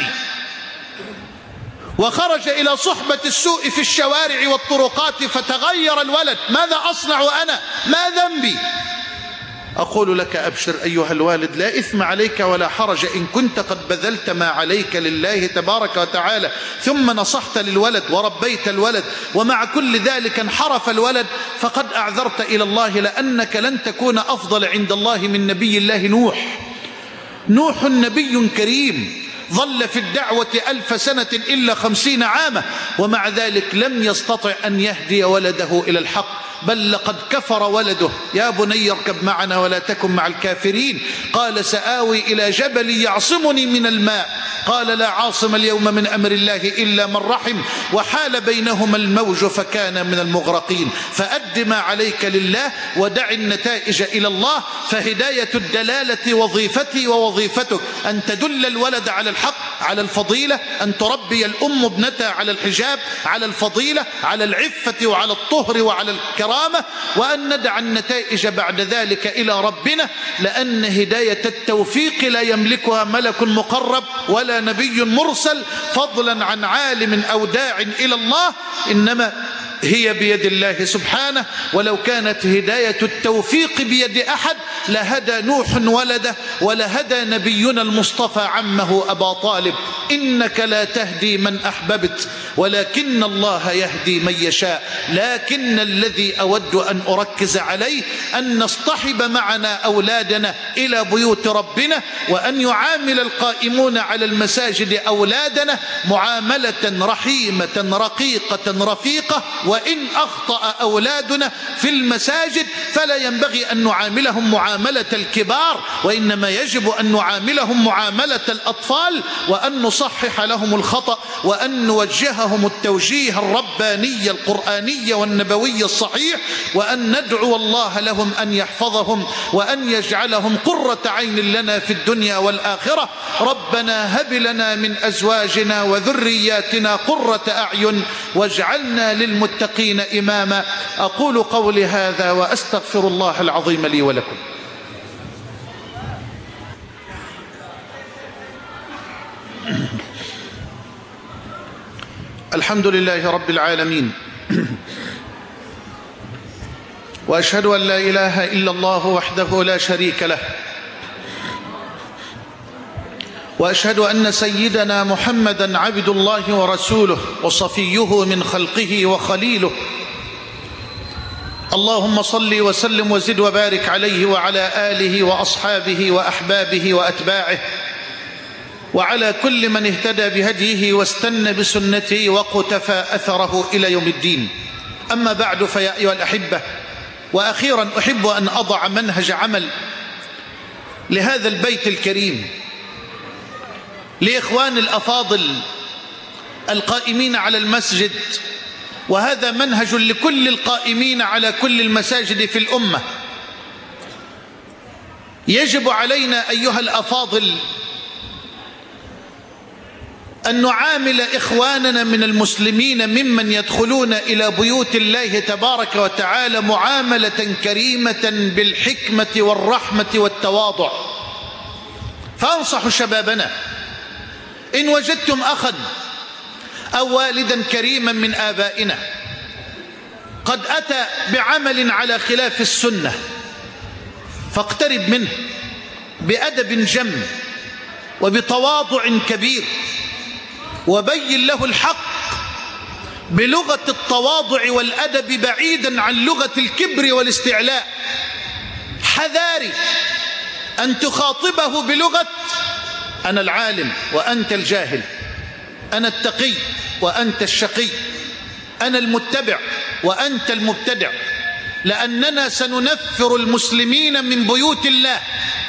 وخرج إلى صحبة السوء في الشوارع والطرقات، فتغير الولد. ماذا أصنع أنا؟ ما ذنبي؟ أقول لك أبشر أيها الوالد، لا إثم عليك ولا حرج إن كنت قد بذلت ما عليك لله تبارك وتعالى، ثم نصحت للولد وربيت الولد، ومع كل ذلك انحرف الولد، فقد أعذرت إلى الله، لأنك لن تكون أفضل عند الله من نبي الله نوح. نوح نبي كريم ظل في الدعوة ألف سنة إلا خمسين عاما، ومع ذلك لم يستطع أن يهدي ولده إلى الحق، بل لقد كفر ولده. يا بني اركب معنا ولا تكن مع الكافرين. قال سآوي إلى جبل يعصمني من الماء. قال لا عاصم اليوم من أمر الله إلا من رحم، وحال بينهما الموج فكان من المغرقين. فأد ما عليك لله ودع النتائج إلى الله. فهداية الدلالة وظيفتي ووظيفتك أن تدل الولد على الحق، على الفضيلة، أن تربي الأم ابنتها على الحجاب، على الفضيلة، على العفة وعلى الطهر وعلى الكرامة، وأن ندع النتائج بعد ذلك إلى ربنا، لأن هداية التوفيق لا يملكها ملك مقرب ولا نبي مرسل، فضلا عن عالم أو داع إلى الله، إنما هي بيد الله سبحانه. ولو كانت هداية التوفيق بيد أحد لهدى نوح ولده، ولهدى نبينا المصطفى عمه أبا طالب. إنك لا تهدي من أحببت ولكن الله يهدي من يشاء. لكن الذي أود أن أركز عليه أن نصطحب معنا أولادنا إلى بيوت ربنا، وأن يعامل القائمون على المساجد أولادنا معاملة رحيمة رقيقة رفيقة. وإن أخطأ أولادنا في المساجد فلا ينبغي أن نعاملهم معاملة الكبار، وإنما يجب أن نعاملهم معاملة الأطفال، وأن نصحح لهم الخطأ، وأن نوجههم التوجيه الرباني القرآني والنبوي الصحيح، وأن ندعو الله لهم أن يحفظهم وأن يجعلهم قرة عين لنا في الدنيا والآخرة. ربنا هب لنا من أزواجنا وذرياتنا قرة أعين واجعلنا للمتقين إماما. أقول قولي هذا وأستغفر الله العظيم لي ولكم. الحمد لله رب العالمين، وأشهد أن لا إله إلا الله وحده لا شريك له، وأشهد أن سيدنا محمدا عبد الله ورسوله وصفيه من خلقه وخليله. اللهم صل وسلم وزد وبارك عليه وعلى آله وأصحابه وأحبابه وأتباعه، وعلى كل من اهتدى بهديه واستنى بسنته وقتفى أثره إلى يوم الدين. أما بعد، فيا أيها الأحبة، وأخيرا أحب أن أضع منهج عمل لهذا البيت الكريم، لإخوان الأفاضل القائمين على المسجد، وهذا منهج لكل القائمين على كل المساجد في الأمة. يجب علينا أيها الأفاضل أن نعامل إخواننا من المسلمين ممن يدخلون إلى بيوت الله تبارك وتعالى معاملة كريمة بالحكمة والرحمة والتواضع. فأنصح شبابنا، إن وجدتم أخا أو والدا كريما من آبائنا قد أتى بعمل على خلاف السنة، فاقترب منه بأدب جم وبتواضع كبير، وبين له الحق بلغة التواضع والأدب بعيدا عن لغة الكبر والاستعلاء. حذاري أن تخاطبه بلغة أنا العالم وأنت الجاهل، أنا التقي وأنت الشقي، أنا المتبع وأنت المبتدع، لأننا سننفر المسلمين من بيوت الله،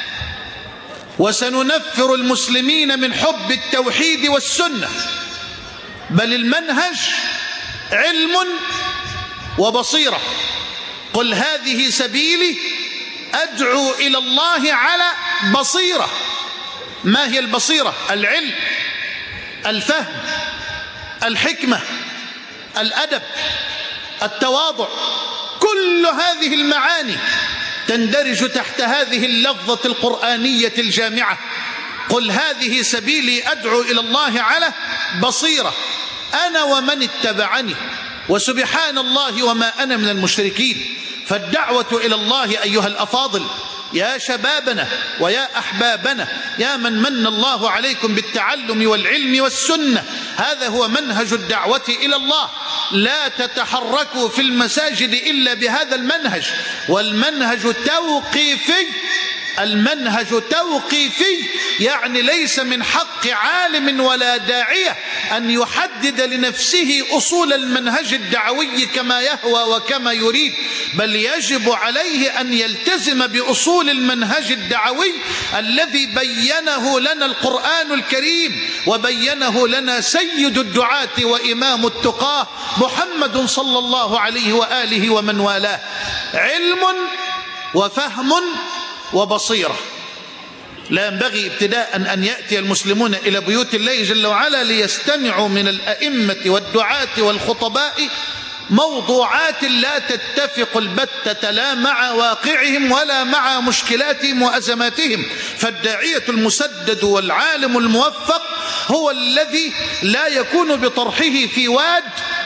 وسننفر المسلمين من حب التوحيد والسنة. بل المنهج علم وبصيرة. قل هذه سبيلي أدعو إلى الله على بصيرة. ما هي البصيرة؟ العلم، الفهم، الحكمة، الأدب، التواضع، كل هذه المعاني تندرج تحت هذه اللفظة القرآنية الجامعة. قل هذه سبيلي أدعو إلى الله على بصيرة، أنا ومن اتبعني، وسبحان الله وما أنا من المشركين. فالدعوة إلى الله أيها الأفاضل، يا شبابنا ويا أحبابنا، يا من من الله عليكم بالتعلم والعلم والسنة، هذا هو منهج الدعوة إلى الله. لا تتحركوا في المساجد إلا بهذا المنهج، والمنهج توقيفي. المنهج توقيفي، يعني ليس من حق عالم ولا داعية أن يحدد لنفسه أصول المنهج الدعوي كما يهوى وكما يريد، بل يجب عليه أن يلتزم بأصول المنهج الدعوي الذي بينه لنا القرآن الكريم، وبينه لنا سيد الدعاة وإمام التقاه محمد صلى الله عليه وآله ومن والاه. علم وفهم وبصيرة. لا ينبغي ابتداء أن يأتي المسلمون إلى بيوت الله جل وعلا ليستمعوا من الأئمة والدعاة والخطباء موضوعات لا تتفق البتة لا مع واقعهم ولا مع مشكلاتهم وأزماتهم. فالداعية المسدد والعالم الموفق هو الذي لا يكون بطرحه في واد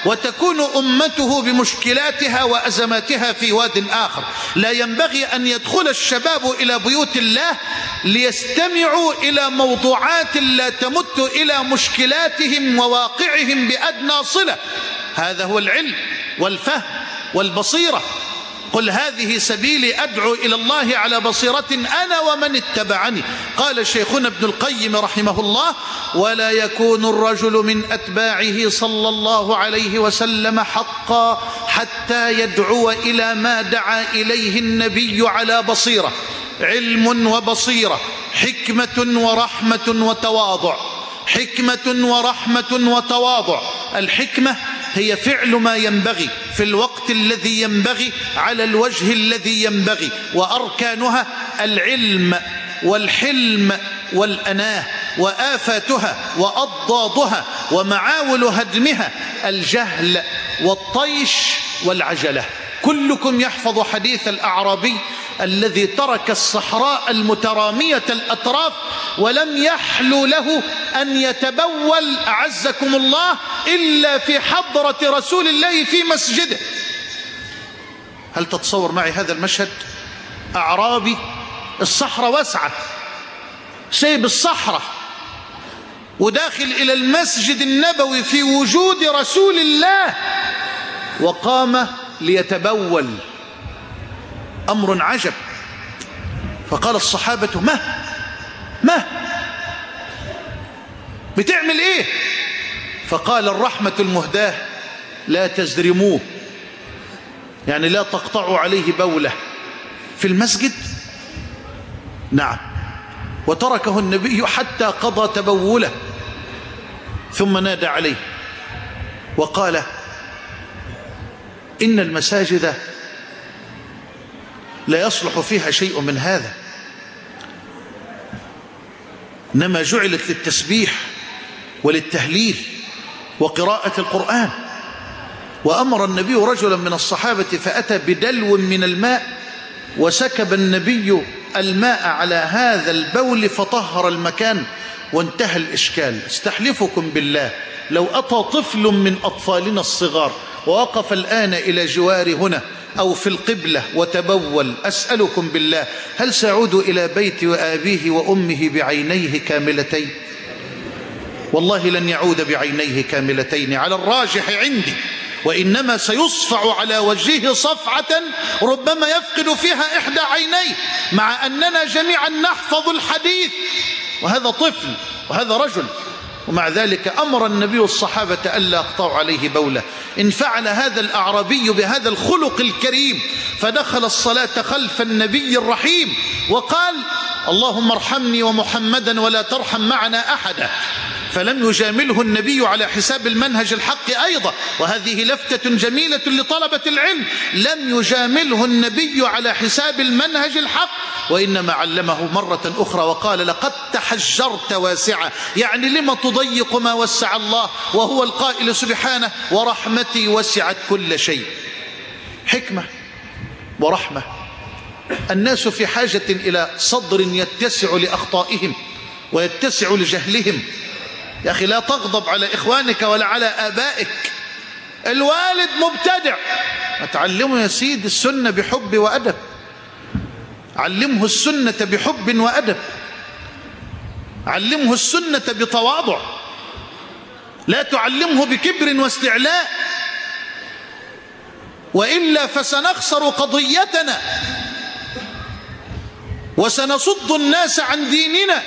وتكون أمته بمشكلاتها وأزماتها في واد آخر. لا ينبغي أن يدخل الشباب إلى بيوت الله ليستمعوا إلى موضوعات لا تمت إلى مشكلاتهم وواقعهم بأدنى صلة. هذا هو العلم والفهم والبصيرة. قل هذه سبيلي أدعو إلى الله على بصيرة أنا ومن اتبعني. قال شيخنا ابن القيم رحمه الله: ولا يكون الرجل من أتباعه صلى الله عليه وسلم حقا حتى يدعو إلى ما دعا إليه النبي على بصيرة، علم وبصيرة، حكمة ورحمة وتواضع. حكمة ورحمة وتواضع. الحكمة هي فعل ما ينبغي في الوقت الذي ينبغي على الوجه الذي ينبغي، وأركانها العلم والحلم والأناه، وآفاتها وأضدادها ومعاول هدمها الجهل والطيش والعجلة. كلكم يحفظ حديث الأعرابي الذي ترك الصحراء المترامية الأطراف ولم يحل له أن يتبول أعزكم الله إلا في حضرة رسول الله في مسجده. هل تتصور معي هذا المشهد؟ أعرابي، الصحراء واسعة، سيب الصحراء وداخل إلى المسجد النبوي في وجود رسول الله وقام ليتبول. أمر عجب. فقال الصحابة: ما ما بتعمل إيه؟ فقال: الرحمة المهداة لا تزرموه، يعني لا تقطعوا عليه بولة في المسجد. نعم. وتركه النبي حتى قضى تبوله ثم نادى عليه وقال: إن المساجد لا يصلح فيها شيء من هذا، إنما جعلت للتسبيح وللتهليل وقراءة القرآن. وأمر النبي رجلا من الصحابة فأتى بدلو من الماء وسكب النبي الماء على هذا البول فطهر المكان وانتهى الإشكال. استحلفكم بالله لو أتى طفل من أطفالنا الصغار ووقف الآن إلى جوار هنا أو في القبلة وتبول، أسألكم بالله هل سيعود إلى بيت أبيه وأمه بعينيه كاملتين؟ والله لن يعود بعينيه كاملتين على الراجح عندي، وإنما سيصفع على وجهه صفعة ربما يفقد فيها إحدى عينيه، مع أننا جميعا نحفظ الحديث، وهذا طفل وهذا رجل. ومع ذلك أمر النبي الصحابة ألا يقطعوا عليه بولة. إن فعل هذا الأعرابي بهذا الخلق الكريم فدخل الصلاة خلف النبي الرحيم وقال: اللهم ارحمني ومحمدا ولا ترحم معنا أحدا. فلم يجامله النبي على حساب المنهج الحق أيضا، وهذه لفتة جميلة لطلبة العلم. لم يجامله النبي على حساب المنهج الحق، وإنما علمه مرة أخرى وقال: لقد تحجرت واسعة، يعني لما تضيق ما وسع الله، وهو القائل سبحانه: ورحمتي وسعت كل شيء. حكمة ورحمة. الناس في حاجة إلى صدر يتسع لأخطائهم ويتسع لجهلهم. يا أخي لا تغضب على إخوانك ولا على آبائك. الوالد مبتدع، أتعلمه يا سيد السنة بحب وأدب، علمه السنة بحب وأدب، علمه السنة بتواضع، لا تعلمه بكبر واستعلاء، وإلا فسنخسر قضيتنا وسنصد الناس عن ديننا.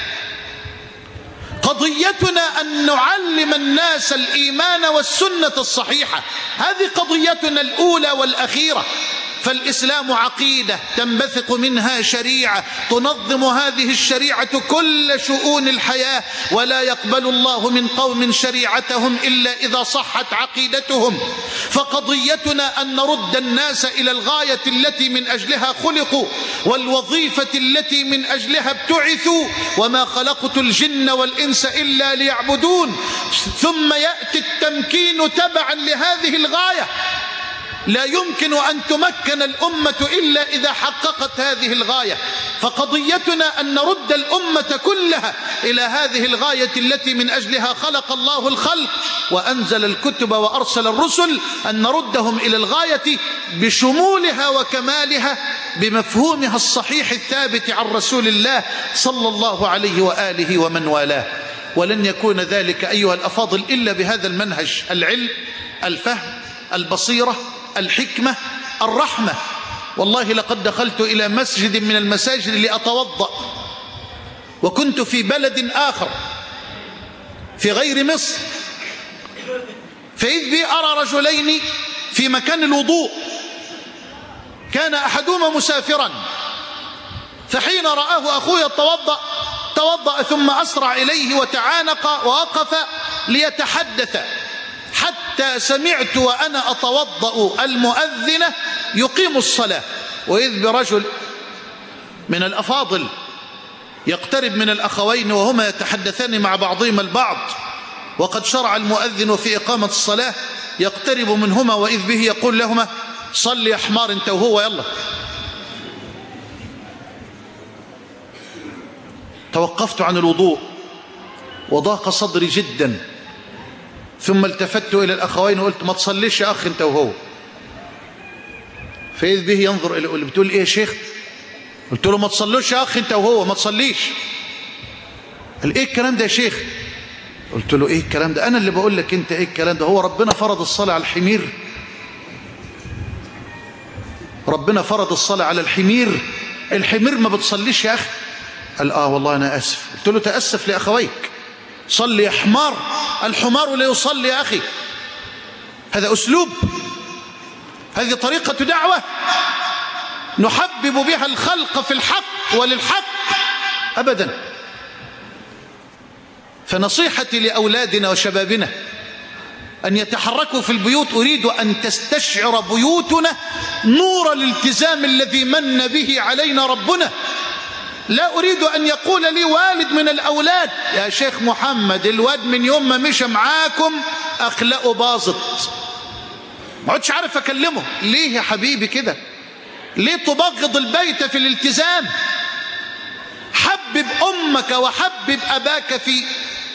قضيتنا أن نعلم الناس الإيمان والسنة الصحيحة، هذه قضيتنا الأولى والأخيرة. فالإسلام عقيدة تنبثق منها شريعة تنظم هذه الشريعة كل شؤون الحياة، ولا يقبل الله من قوم شريعتهم إلا إذا صحت عقيدتهم. فقضيتنا أن نرد الناس إلى الغاية التي من أجلها خلقوا والوظيفة التي من أجلها ابتعثوا، وما خلقت الجن والإنس إلا ليعبدون. ثم يأتي التمكين تبعا لهذه الغاية. لا يمكن أن تمكن الأمة إلا إذا حققت هذه الغاية. فقضيتنا أن نرد الأمة كلها إلى هذه الغاية التي من أجلها خلق الله الخلق وأنزل الكتب وأرسل الرسل، أن نردهم إلى الغاية بشمولها وكمالها بمفهومها الصحيح الثابت عن رسول الله صلى الله عليه وآله ومن والاه. ولن يكون ذلك أيها الأفاضل إلا بهذا المنهج: العلم، الفهم، البصيرة، الحكمة، الرحمة. والله لقد دخلت إلى مسجد من المساجد لأتوضأ، وكنت في بلد آخر في غير مصر، فإذ بي أرى رجلين في مكان الوضوء، كان أحدهما مسافرا، فحين رآه أخوه يتوضأ توضأ ثم أسرع إليه وتعانق ووقف ليتحدث، حتى سمعت وأنا أتوضأ المؤذن يقيم الصلاة، وإذ برجل من الأفاضل يقترب من الأخوين وهما يتحدثان مع بعضهما البعض، وقد شرع المؤذن في إقامة الصلاة، يقترب منهما وإذ به يقول لهما: صل يا حمار انت وهو يلا. توقفت عن الوضوء وضاق صدري جدا، ثم التفت إلى الأخوين وقلت: ما تصليش يا أخ انت وهو. فإذ به ينظر إلي يقول: بتقول إيه يا شيخ؟ قلت له: ما تصلوش يا أخ انت وهو، ما تصليش. قال: إيه الكلام ده يا شيخ؟ قلت له: إيه الكلام ده؟ أنا اللي بقول لك أنت إيه الكلام ده؟ هو ربنا فرض الصلاة على الحمير؟ ربنا فرض الصلاة على الحمير؟ الحمير ما بتصليش يا أخي. قال: آه والله أنا أسف. قلت له: تأسف لأخويك، صل يا حمار، الحمار لا يصلي يا أخي. هذا أسلوب؟ هذه طريقة دعوة نحبب بها الخلق في الحق وللحق؟ أبدا. فنصيحتي لأولادنا وشبابنا أن يتحركوا في البيوت. أريد أن تستشعر بيوتنا نور الالتزام الذي من به علينا ربنا. لا أريد أن يقول لي والد من الأولاد: يا شيخ محمد الواد من يوم ما مشى معاكم أخلاقه باظت. ما عدتش عارف أكلمه. ليه يا حبيبي كده؟ ليه تبغض البيت في الالتزام؟ حبب أمك وحبب أباك في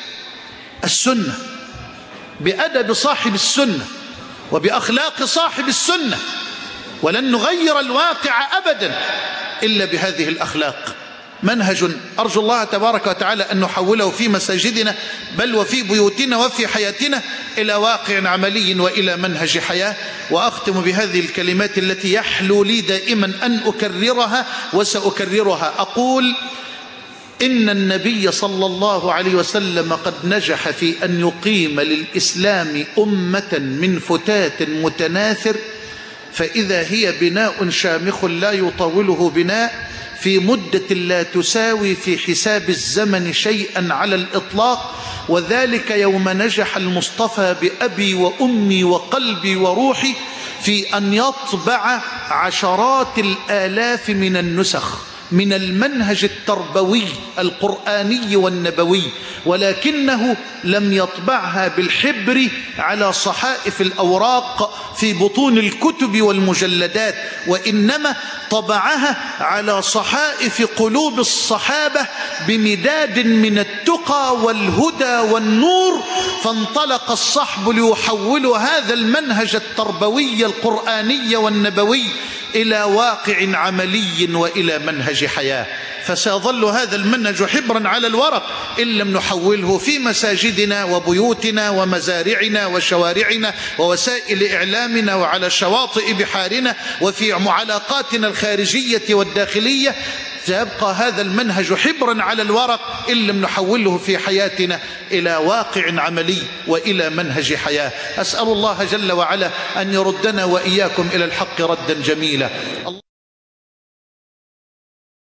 السنة، بأدب صاحب السنة وبأخلاق صاحب السنة، ولن نغير الواقع أبدا إلا بهذه الأخلاق. منهج أرجو الله تبارك وتعالى أن نحوله في مساجدنا بل وفي بيوتنا وفي حياتنا إلى واقع عملي وإلى منهج حياة. وأختم بهذه الكلمات التي يحلو لي دائما أن أكررها وسأكررها. أقول: إن النبي صلى الله عليه وسلم قد نجح في أن يقيم للإسلام أمة من فتات متناثر، فإذا هي بناء شامخ لا يطوله بناء، في مدة لا تساوي في حساب الزمن شيئا على الإطلاق، وذلك يوم نجح المصطفى بأبي وأمي وقلبي وروحي في أن يطبع عشرات الآلاف من النسخ من المنهج التربوي القرآني والنبوي، ولكنه لم يطبعها بالحبر على صحائف الأوراق في بطون الكتب والمجلدات، وإنما طبعها على صحائف قلوب الصحابة بمداد من التقى والهدى والنور. فانطلق الصحب ليحولوا هذا المنهج التربوي القرآني والنبوي إلى واقع عملي وإلى منهج حياة. فسيظل هذا المنهج حبرا على الورق إن لم نحوله في مساجدنا وبيوتنا ومزارعنا وشوارعنا ووسائل إعلامنا وعلى شواطئ بحارنا وفي معلاقاتنا الخارجية والداخلية. سيبقى هذا المنهج حبرا على الورق إن لم نحوله في حياتنا إلى واقع عملي وإلى منهج حياة. أسأل الله جل وعلا أن يردنا وإياكم إلى الحق ردا جميلا.